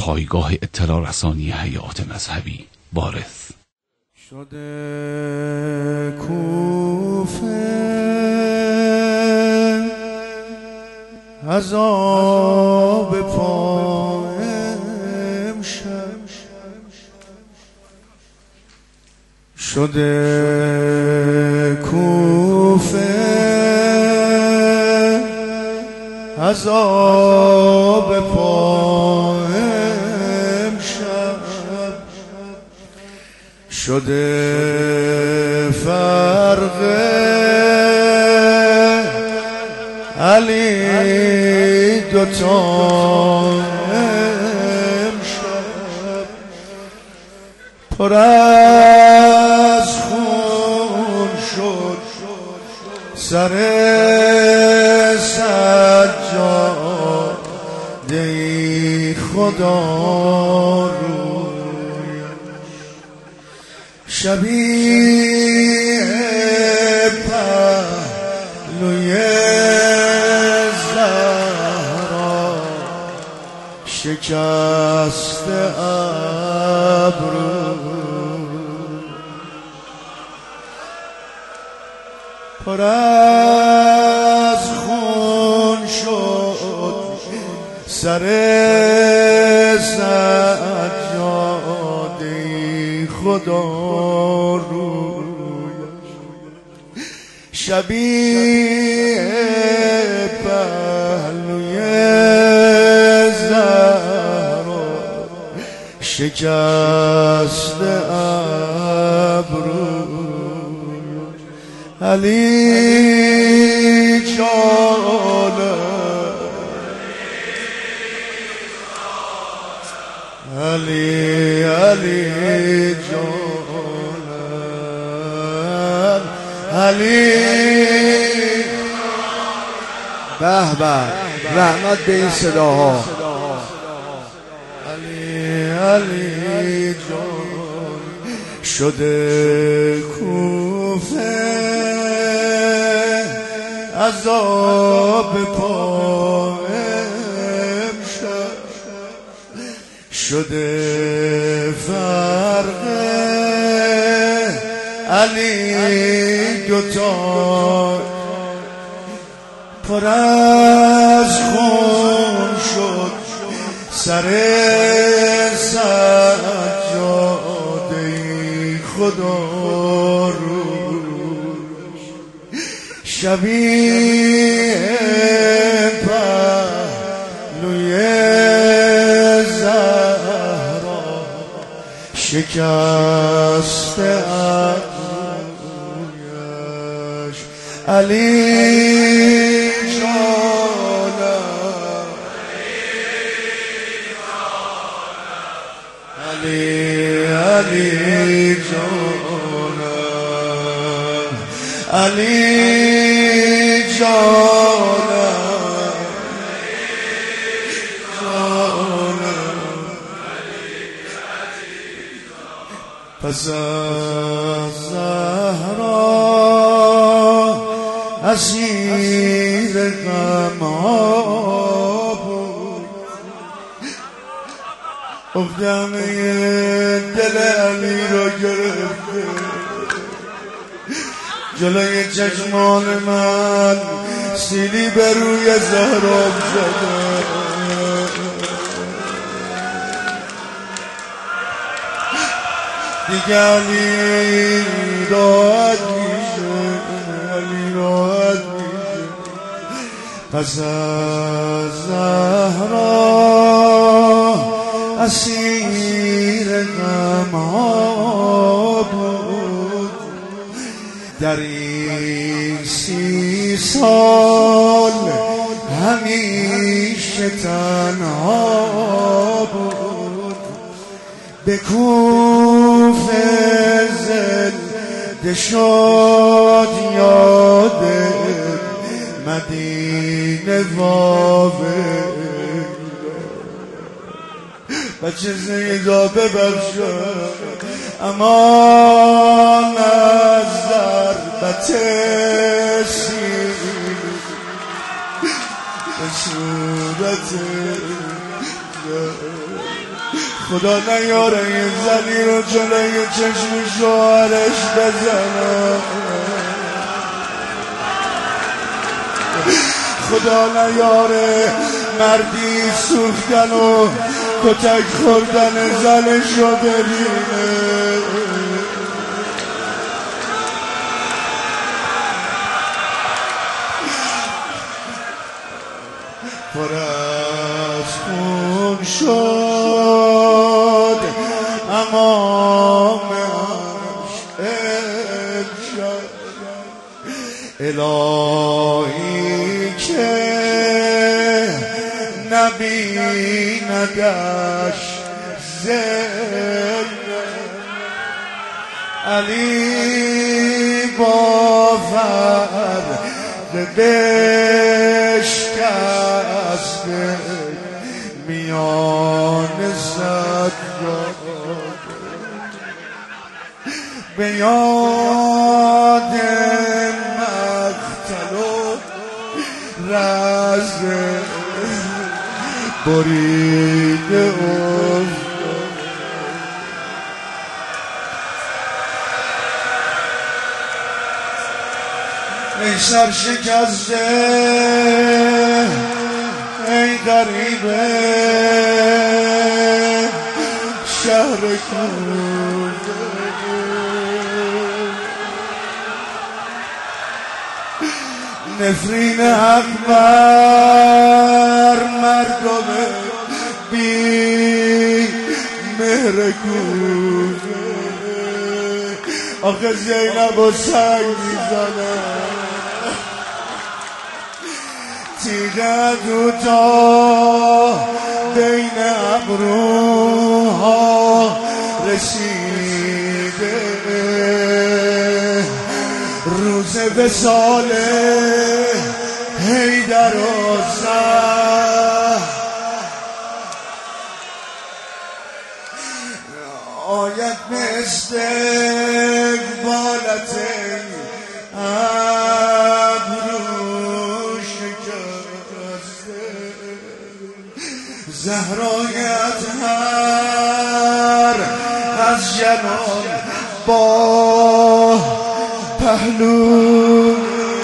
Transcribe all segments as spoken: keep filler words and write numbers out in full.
پایگاه اطلاع رسانی حیات مذهبی وارث. شده کوفه عذاب پا امشب، شده کوفه عذاب پا امشب، شده فرق علی دوتا امشب، پر از خون شد سر سجاده ای خدا روی، شبیه پهلوی زهرا شکسته ابرو، پر از خون شد سر سجاده خدا رویش، شبیه پهلوی زهرا شکسته ابرو، علی جانم علی علی جانم علی. به به، رحمت به این صداها. علی علی جان، شده کوفه عذاب پا امشب، شده فرق علی دوتا، پر از خون شد سر سجاده خدا روش، شبیه پهلوی زهرا شکسته ابرویش، علی جانم علی علی جانم علی جانم جانم. پس از زهرا اسیر غم‌ها بود، افتادن دل علی را گرفته، جلوی چشمان من سیلی بر روی زهرا زده، دیگه علی راحت میشه، علی راحت میشه. پس از زهرا اسیر غم‌ها بود، در این سی سال همیشه تنها بود، به کوفه زنده شد یاد مدینه واوه، بچه زیدا ببخشد امان از ضربت سیل به صورت خدا نیاره یه زنی رو جلوی چشم شوهرش بزنه، خدا نیاره مردی سوختن و کتک خوردن زنش رو ببینه. پر از خون شد امامش امشب، الهی که نبیندش زینب، علی باور بشکست میان زجاج، به یاد مقتل و رزم بریده افتاد. ای سرشکسته ای غریبه شهر کوفه، نفرین حق بر مردم بی مهر کوفه، آخه زینب و سنگ میزنه، تیغ دوتا بین ابروها رسیده، روز وصال حیدر و زهر آید مثل اقبالت ابرو شکسته، زهرای اطهر از جنان با پهلو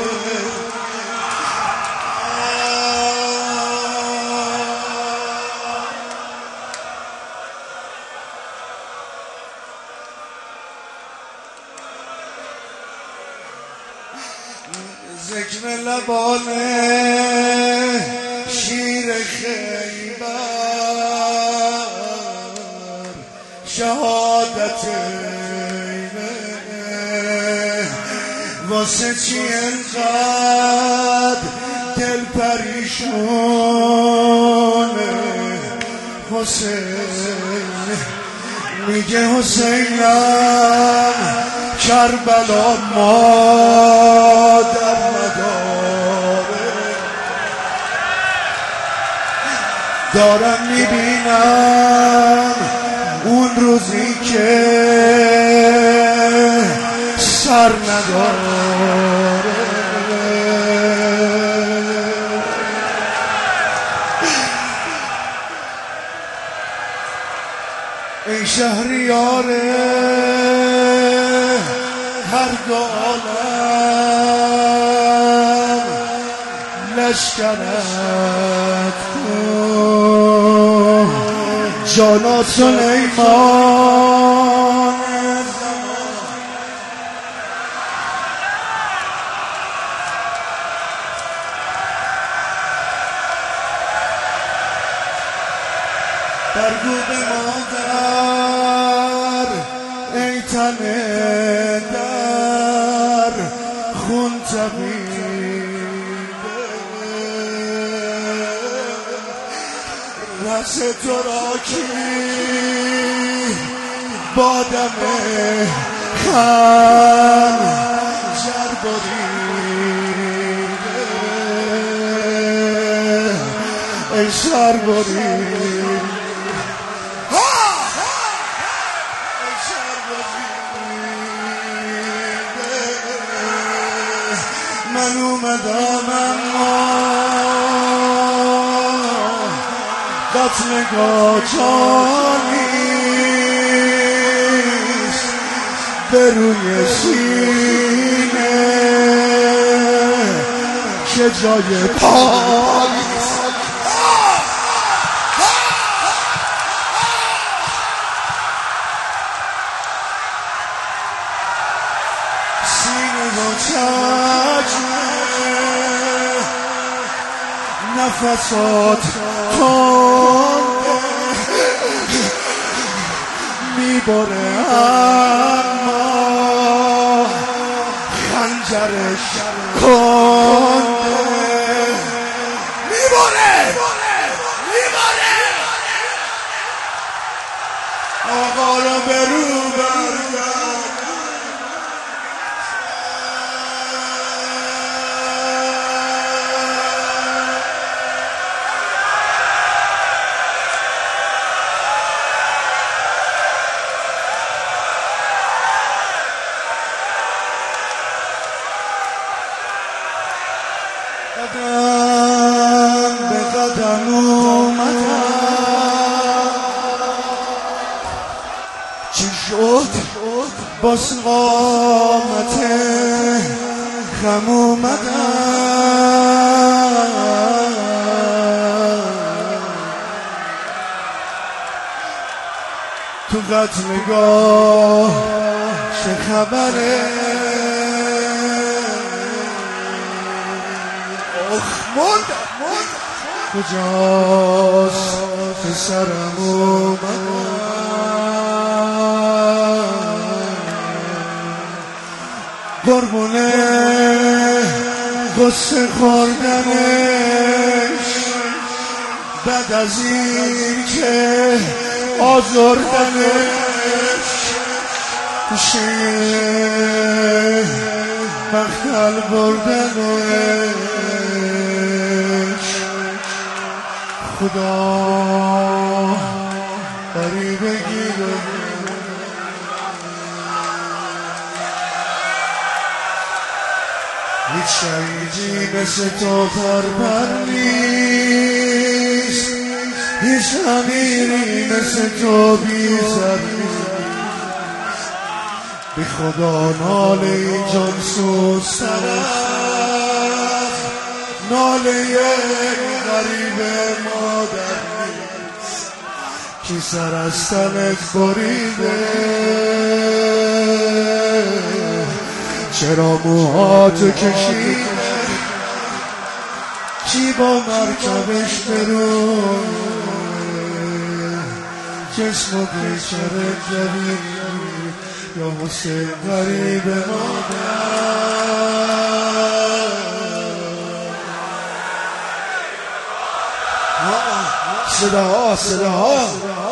ذکر لبان شیر خیبر شهادت واسه چی انقدر دل پریشونه، حسین میگه حسینم کربلا مادر نداره، دارم میبینم اون روزی که سر نداره، ای شهریار هر دو عالم لشکرت کن، جانا سلیمان برگو به مادر ای تن در خون تبیده، رس تو را کی بادم خنجر بریده، ای سر بریده من اومدم اما قتل گاچانی به روی سینه که جای پای سینه و چشمه نفسات تنده میبره اما خنجرش کنده میبره میبره آقا رو به رو برگرد قدم به قدم اومدم چی شد باز قامت خم اومدم تو قتلگاه چه خبره کجاست پسرم اومدم قربونه غصه خوردنش بعد از این که آزردنش توشه مختل بردنش خدا غریبه گیره هیچ شهیدی مثل تو پرپر نیست هیچ امیری مثل تو بی سر نیست به خدا ناله این جان سوز طرف ناله یک غریب مادر نیست کی سر از تنت بریده چرا موهاتو کشیده کی با مرکبش برون جسمو بیچاره جوید یا حسین غریب مادر صدا ها صدا ها